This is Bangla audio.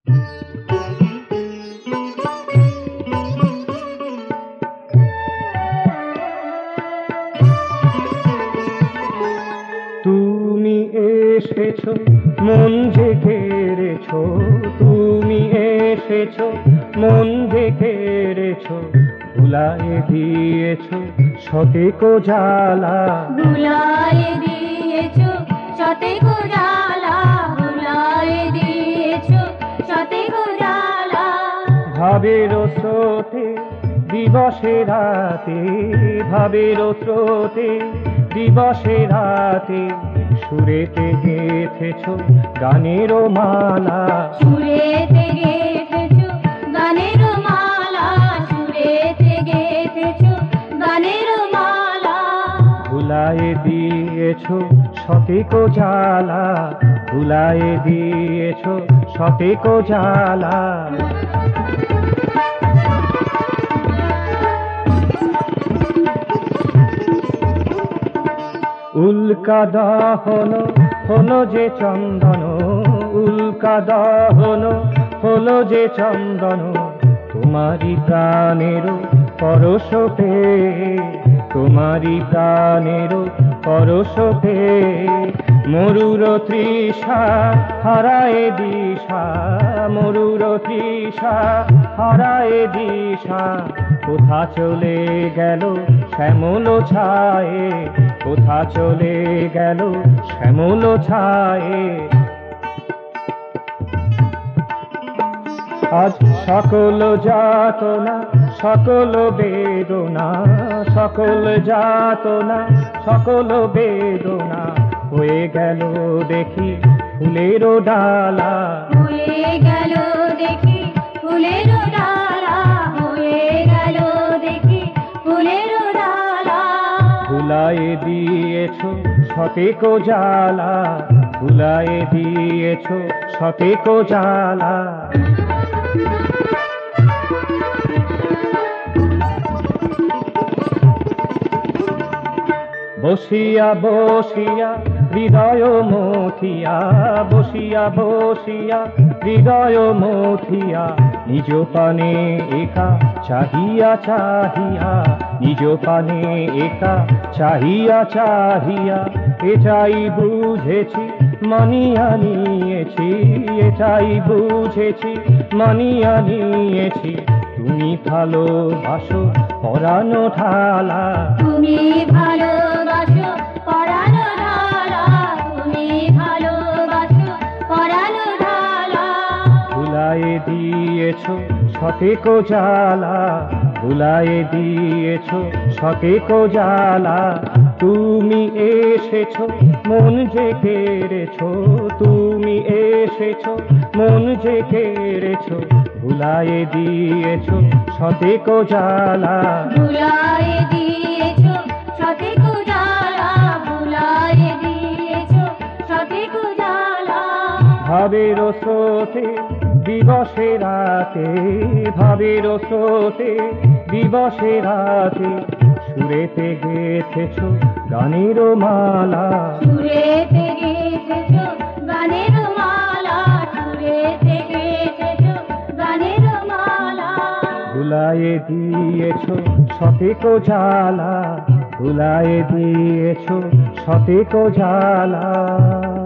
তুমি এসেছো মন যে কেড়েছো, তুমি এসেছো মন যে কেড়েছো, ভুলায়ে দিয়েছো শতেকো জ্বালা, ভুলায়ে দিয়েছো শতেকো জ্বালা, ভুলায়ে দিয়েছো শতেকো জ্বালা। ভাবের স্রোতে দিবসে রাতে, ভাবের স্রোতে দিবসে রাতে, সুরেতে গেঁথেছো গানের মালা, সুরেতে গেঁথেছো গানের মালা, সুরেতে গেঁথেছো গানের মালা। ভুলায়ে দিয়েছো শতেকো জ্বালা, ভুলায়ে দিয়েছো শতেকো জ্বালা। উল্কা দহন হলো যে চন্দন, উল্কা দহন হলো যে চন্দন, তোমারি প্রাণের পরশ পেয়ে, তোমারি প্রাণের পরশ পেয়ে, মরুর তৃষা হারায়ে দিশা, মরুর তৃষা হারায়ে দিশা, কোথা চলে গেল শ্যামল ছায়ে, কোথা চলে গেল শ্যামল ছায়ে। আজ সকল যাতনা সকল বেদনা, সকল যাতনা সকল বেদনা, হয়ে গেল দেখি ফুলের ডালা, হয়ে গেল দেখি ফুলের ডালা, হয়ে গেল দেখি ফুলের ডালা। ভুলায়ে দিয়েছো শতেকো জ্বালা, ভুলায়ে দিয়েছো শতেকো জ্বালা। বসিয়া বসিয়া হৃদয় মথিয়া, বসিয়া বসিয়া হৃদয় মথিয়া, নিজ পানে একা চাহিয়া চাহিয়া, নিজ পানে একা চাহিয়া চাহিয়া, এটাই বুঝেছি মানিয়া নিয়েছি, এটাই বুঝেছি মানিয়া নিয়েছি, তুমি ভালোবাসো পরানো ঢালা, তুমি ভালোবাসো পরানো ঢালা, তুমি ভালোবাসো পরানো ঢালা। ভুলায়ে দিয়েছো শতেকো জ্বালা, ভুলায়ে দিয়েছো শতেকো জ্বালা, তুমি এসেছো মন যে কেড়েছো, তুমি এসেছো মন যে কেড়েছো, ভুলায়ে দিয়েছো শতেকো জ্বালা, ভুলায়ে দিয়েছো শতেকো জ্বালা, ভুলায়ে দিয়েছো শতেকো জ্বালা। ভাবের স্রোতে দিবসে রাতে, ভাবের স্রোতে দিবসে রাতে, সুরেতে গেঁথেছো গানের মালা, সুরেতে গেঁথেছো গানের মালা, সুরেতে গেঁথেছো গানের মালা। ভুলায়ে দিয়েছো শতেকো জ্বালা, ভুলায়ে দিয়েছো শতেকো জ্বালা।